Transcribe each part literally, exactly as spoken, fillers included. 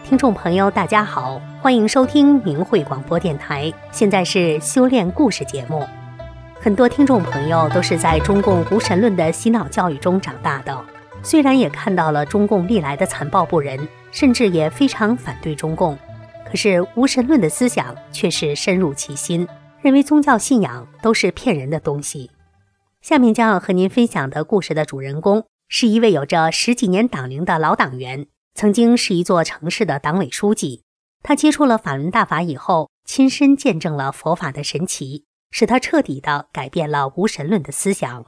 听众朋友大家好，欢迎收听明慧广播电台，现在是修炼故事节目。很多听众朋友都是在中共无神论的洗脑教育中长大的，虽然也看到了中共历来的残暴不仁，甚至也非常反对中共，可是无神论的思想却是深入其心，认为宗教信仰都是骗人的东西。下面将要和您分享的故事的主人公是一位有着十几年党龄的老党员，曾经是一座城市的党委书记。他接触了法轮大法以后，亲身见证了佛法的神奇，使他彻底地改变了无神论的思想。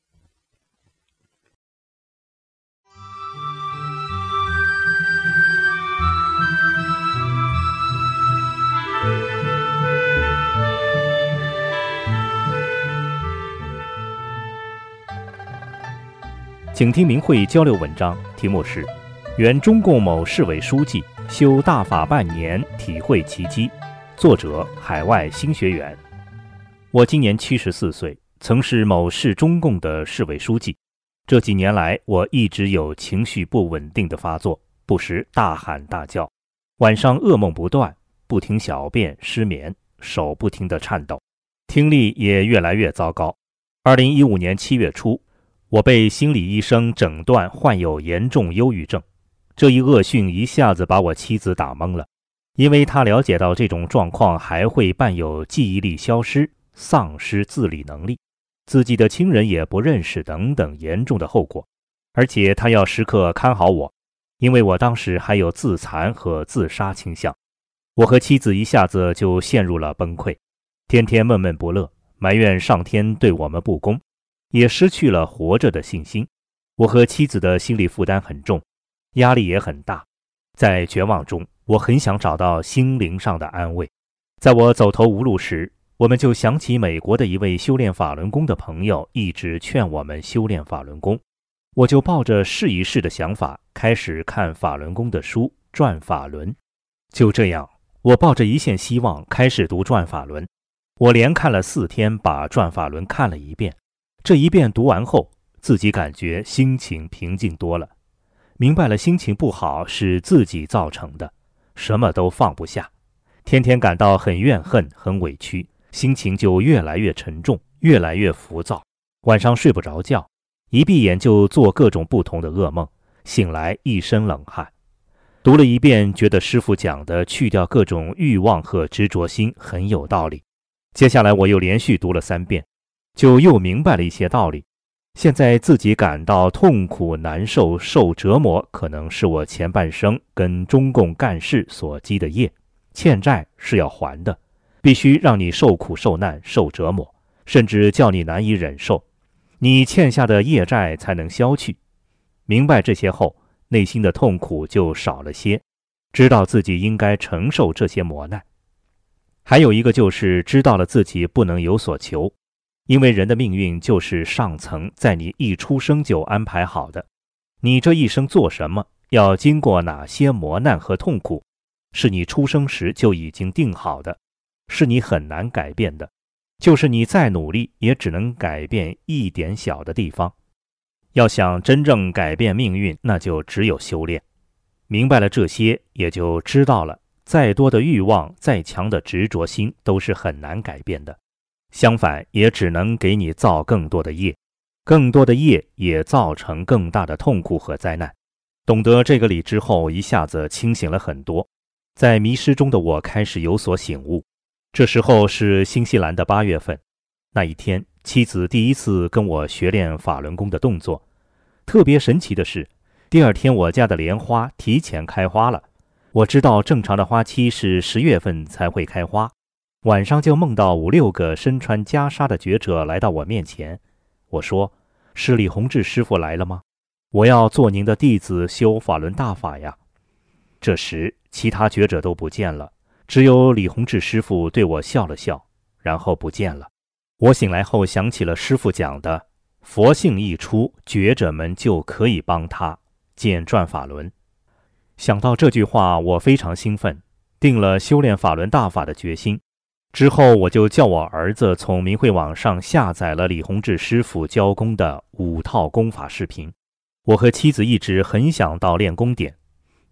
请听明慧交流文章，题目是原中共某市委书记修大法半年，体会奇迹，作者海外新学员。我今年七十四岁，曾是某市中共的市委书记。这几年来，我一直有情绪不稳定的发作，不时大喊大叫，晚上噩梦不断，不停小便失眠，手不停地颤抖，听力也越来越糟糕。二零一五年七月初，我被心理医生诊断患有严重忧郁症。这一恶讯一下子把我妻子打懵了，因为她了解到这种状况还会伴有记忆力消失、丧失自理能力，自己的亲人也不认识等等严重的后果。而且她要时刻看好我，因为我当时还有自残和自杀倾向。我和妻子一下子就陷入了崩溃，天天闷闷不乐，埋怨上天对我们不公，也失去了活着的信心。我和妻子的心理负担很重，压力也很大。在绝望中，我很想找到心灵上的安慰。在我走投无路时，我们就想起美国的一位修炼法轮功的朋友一直劝我们修炼法轮功，我就抱着试一试的想法开始看法轮功的书转法轮。就这样，我抱着一线希望开始读转法轮。我连看了四天，把转法轮看了一遍。这一遍读完后，自己感觉心情平静多了，明白了心情不好是自己造成的，什么都放不下，天天感到很怨恨很委屈，心情就越来越沉重，越来越浮躁，晚上睡不着觉，一闭眼就做各种不同的噩梦，醒来一身冷汗。读了一遍，觉得师父讲的去掉各种欲望和执着心很有道理。接下来我又连续读了三遍，就又明白了一些道理。现在自己感到痛苦难受受折磨，可能是我前半生跟中共干事所积的业，欠债是要还的，必须让你受苦受难受折磨，甚至叫你难以忍受，你欠下的业债才能消去。明白这些后，内心的痛苦就少了些，知道自己应该承受这些磨难。还有一个就是知道了自己不能有所求，因为人的命运就是上层在你一出生就安排好的，你这一生做什么，要经过哪些磨难和痛苦，是你出生时就已经定好的，是你很难改变的，就是你再努力也只能改变一点小的地方。要想真正改变命运，那就只有修炼。明白了这些，也就知道了再多的欲望，再强的执着心都是很难改变的，相反也只能给你造更多的业，更多的业也造成更大的痛苦和灾难。懂得这个理之后，一下子清醒了很多。在迷失中的我开始有所醒悟。这时候是新西兰的八月份，那一天妻子第一次跟我学练法轮功的动作。特别神奇的是，第二天我家的莲花提前开花了。我知道正常的花期是十月份才会开花，晚上就梦到五六个身穿袈裟的觉者来到我面前。我说，是李洪志师傅来了吗？我要做您的弟子修法轮大法呀。这时其他觉者都不见了，只有李洪志师傅对我笑了笑，然后不见了。我醒来后想起了师傅讲的，佛性一出，觉者们就可以帮他见转法轮。想到这句话，我非常兴奋，定了修炼法轮大法的决心。之后我就叫我儿子从明慧网上下载了李洪志师傅教功的五套功法视频。我和妻子一直很想到练功点，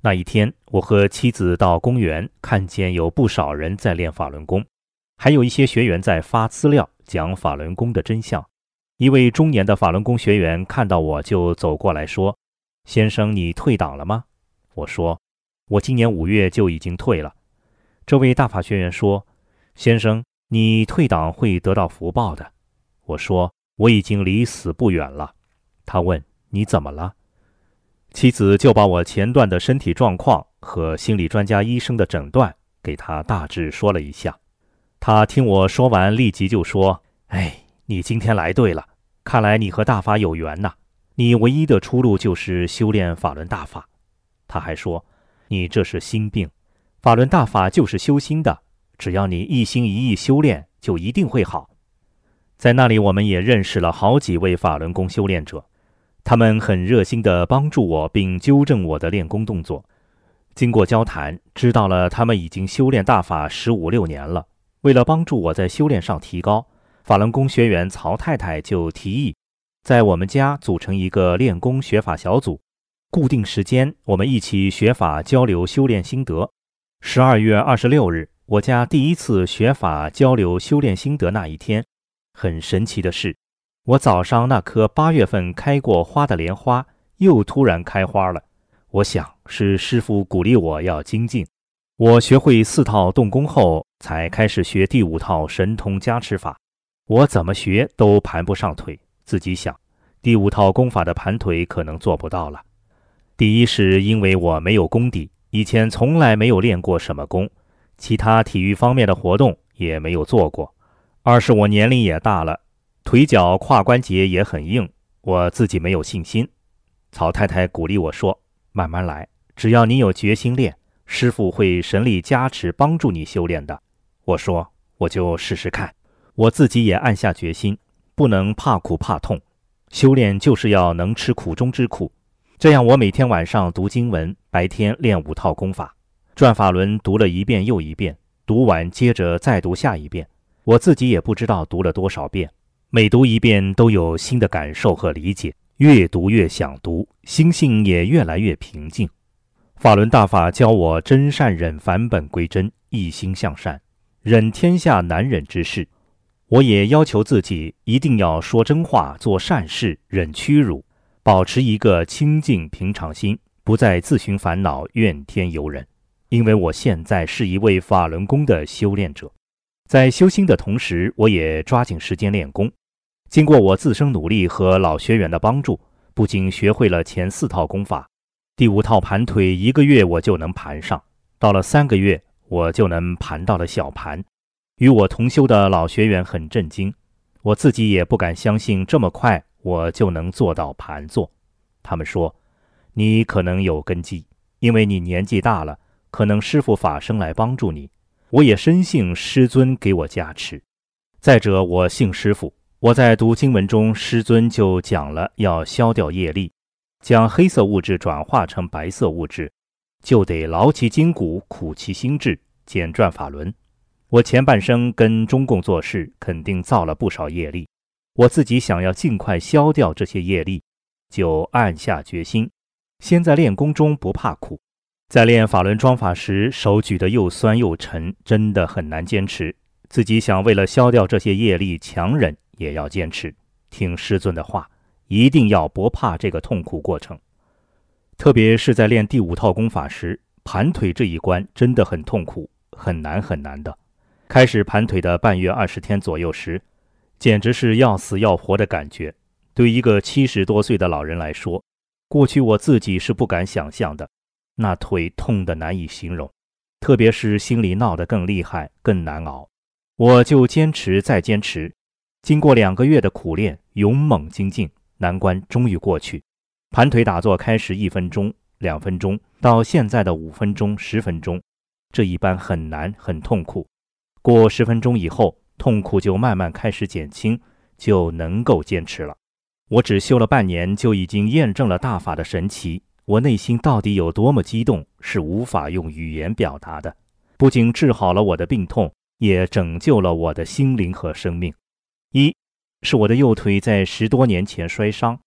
那一天，我和妻子到公园，看见有不少人在练法轮功，还有一些学员在发资料讲法轮功的真相。一位中年的法轮功学员看到我就走过来说：“先生，你退党了吗？”我说：“我今年五月就已经退了。”这位大法学员说：“先生，你退党会得到福报的。”我说：“我已经离死不远了。”他问：“你怎么了？”妻子就把我前段的身体状况和心理专家医生的诊断给他大致说了一下。他听我说完，立即就说：“哎，你今天来对了，看来你和大法有缘呐。你唯一的出路就是修炼法轮大法。”他还说：“你这是心病，法轮大法就是修心的，只要你一心一意修炼，就一定会好。”在那里，我们也认识了好几位法轮功修炼者，他们很热心地帮助我，并纠正我的练功动作。经过交谈，知道了他们已经修炼大法十五六年了。为了帮助我在修炼上提高，法轮功学员曹太太就提议在我们家组成一个练功学法小组，固定时间我们一起学法交流修炼心得。十二月二十六日，我家第一次学法交流修炼心得那一天，很神奇的是，我早上那棵八月份开过花的莲花又突然开花了。我想是师父鼓励我要精进。我学会四套动功后，才开始学第五套神通加持法。我怎么学都盘不上腿，自己想，第五套功法的盘腿可能做不到了。第一是因为我没有功底，以前从来没有练过什么功，其他体育方面的活动也没有做过。二是我年龄也大了，腿脚胯关节也很硬，我自己没有信心。曹太太鼓励我说：“慢慢来，只要你有决心练，师父会神力加持帮助你修炼的。”我说：“我就试试看。”我自己也暗下决心，不能怕苦怕痛，修炼就是要能吃苦中之苦。这样我每天晚上读经文，白天练五套功法，转法轮读了一遍又一遍，读完接着再读下一遍。我自己也不知道读了多少遍，每读一遍都有新的感受和理解，越读越想读，心性也越来越平静。法轮大法教我真善忍，返本归真，一心向善，忍天下难忍之事。我也要求自己一定要说真话，做善事，忍屈辱，保持一个清净平常心，不再自寻烦恼，怨天尤人。因为我现在是一位法轮功的修炼者，在修心的同时，我也抓紧时间练功。经过我自身努力和老学员的帮助，不仅学会了前四套功法，第五套盘腿一个月我就能盘上，到了三个月我就能盘到了小盘。与我同修的老学员很震惊，我自己也不敢相信这么快我就能做到盘坐。他们说：“你可能有根基，因为你年纪大了，可能师父法身来帮助你。”我也深信师尊给我加持。再者，我信师父，我在读经文中，师尊就讲了要消掉业力，将黑色物质转化成白色物质，就得劳其筋骨，苦其心志，简转法轮。我前半生跟中共做事，肯定造了不少业力，我自己想要尽快消掉这些业力，就暗下决心，先在练功中不怕苦。在练法轮桩法时，手举得又酸又沉，真的很难坚持。自己想为了消掉这些业力，强忍也要坚持，听师尊的话，一定要不怕这个痛苦过程。特别是在练第五套功法时，盘腿这一关真的很痛苦，很难很难的。开始盘腿的半月二十天左右时，简直是要死要活的感觉。对一个七十多岁的老人来说，过去我自己是不敢想象的，那腿痛得难以形容，特别是心里闹得更厉害，更难熬。我就坚持再坚持，经过两个月的苦练，勇猛精进，难关终于过去。盘腿打坐开始一分钟、两分钟，到现在的五分钟、十分钟，这一般很难，很痛苦。过十分钟以后，痛苦就慢慢开始减轻，就能够坚持了。我只修了半年，就已经验证了大法的神奇。我内心到底有多么激动，是无法用语言表达的。不仅治好了我的病痛，也拯救了我的心灵和生命。一是我的右腿在十多年前摔伤，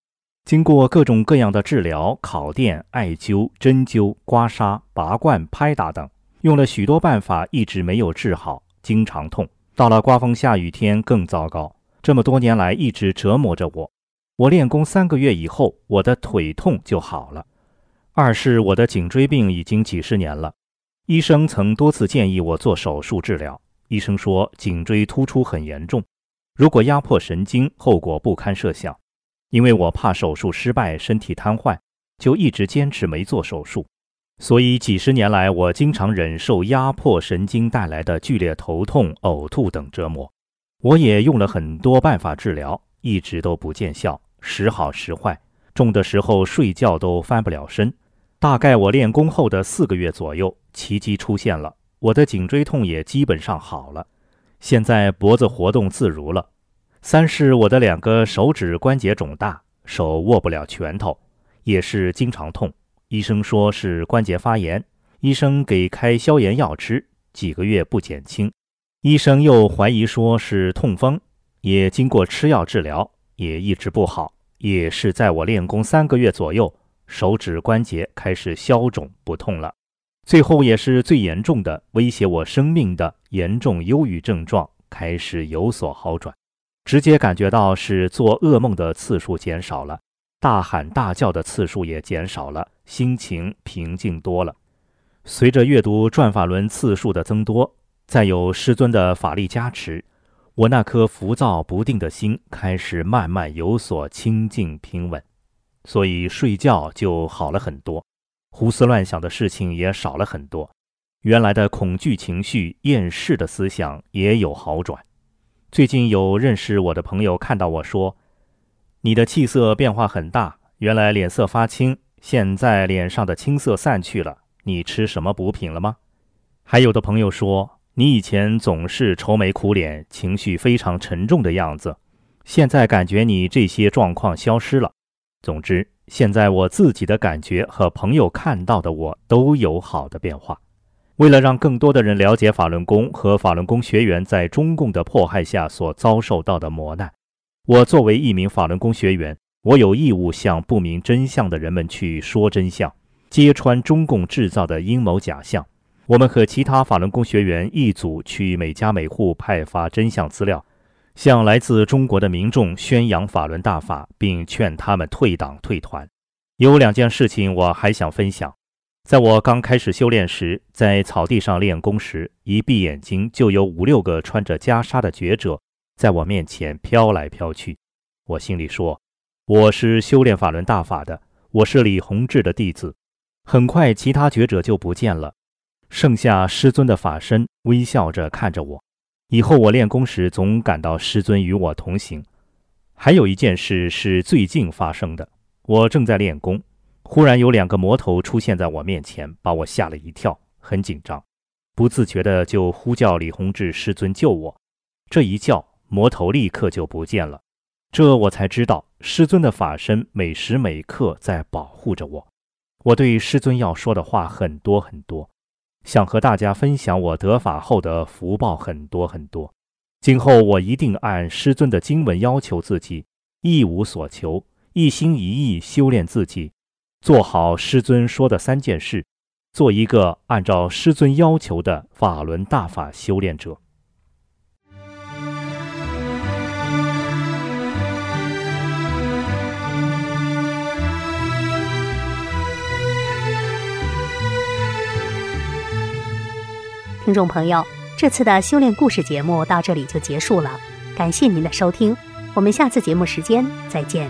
经过各种各样的治疗、烤电、艾灸、针灸、刮痧、拔罐、拍打等，用了许多办法，一直没有治好，经常痛。到了刮风下雨天更糟糕，这么多年来一直折磨着我。我练功三个月以后，我的腿痛就好了。二是我的颈椎病已经几十年了，医生曾多次建议我做手术治疗。医生说颈椎突出很严重，如果压迫神经，后果不堪设想。因为我怕手术失败，身体瘫痪，就一直坚持没做手术。所以几十年来，我经常忍受压迫神经带来的剧烈头痛、呕吐等折磨。我也用了很多办法治疗，一直都不见效，时好时坏，重的时候睡觉都翻不了身。大概我练功后的四个月左右，奇迹出现了，我的颈椎痛也基本上好了，现在脖子活动自如了。三是我的两个手指关节肿大，手握不了拳头，也是经常痛。医生说是关节发炎，医生给开消炎药吃，几个月不减轻。医生又怀疑说是痛风，也经过吃药治疗，也一直不好。也是在我练功三个月左右，手指关节开始消肿不痛了。最后也是最严重的，威胁我生命的严重忧郁症状开始有所好转。直接感觉到是做噩梦的次数减少了，大喊大叫的次数也减少了，心情平静多了。随着阅读转法轮次数的增多，再有师尊的法力加持，我那颗浮躁不定的心开始慢慢有所清静平稳，所以睡觉就好了很多，胡思乱想的事情也少了很多，原来的恐惧情绪、厌世的思想也有好转。最近有认识我的朋友看到我说，你的气色变化很大，原来脸色发青，现在脸上的青色散去了，你吃什么补品了吗？还有的朋友说，你以前总是愁眉苦脸，情绪非常沉重的样子，现在感觉你这些状况消失了。总之，现在我自己的感觉和朋友看到的我都有好的变化。为了让更多的人了解法轮功和法轮功学员在中共的迫害下所遭受到的磨难，我作为一名法轮功学员，我有义务向不明真相的人们去说真相，揭穿中共制造的阴谋假象。我们和其他法轮功学员一组去每家每户派发真相资料，向来自中国的民众宣扬法轮大法，并劝他们退党退团。有两件事情我还想分享。在我刚开始修炼时，在草地上练功时，一闭眼睛就有五六个穿着袈裟的觉者在我面前飘来飘去。我心里说，我是修炼法轮大法的，我是李洪志的弟子。很快其他觉者就不见了，剩下师尊的法身微笑着看着我。以后我练功时总感到师尊与我同行。还有一件事是最近发生的，我正在练功，忽然有两个魔头出现在我面前，把我吓了一跳，很紧张，不自觉地就呼叫李洪志师尊救我。这一叫，魔头立刻就不见了。这我才知道，师尊的法身每时每刻在保护着我。我对师尊要说的话很多很多，想和大家分享我得法后的福报很多很多。今后我一定按师尊的经文要求自己，一无所求，一心一意修炼自己，做好师尊说的三件事，做一个按照师尊要求的法轮大法修炼者。 听众朋友，这次的修炼故事节目到这里就结束了，感谢您的收听，我们下次节目时间再见。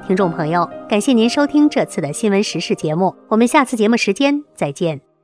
听众朋友，感谢您收听这次的新闻时事节目，我们下次节目时间再见。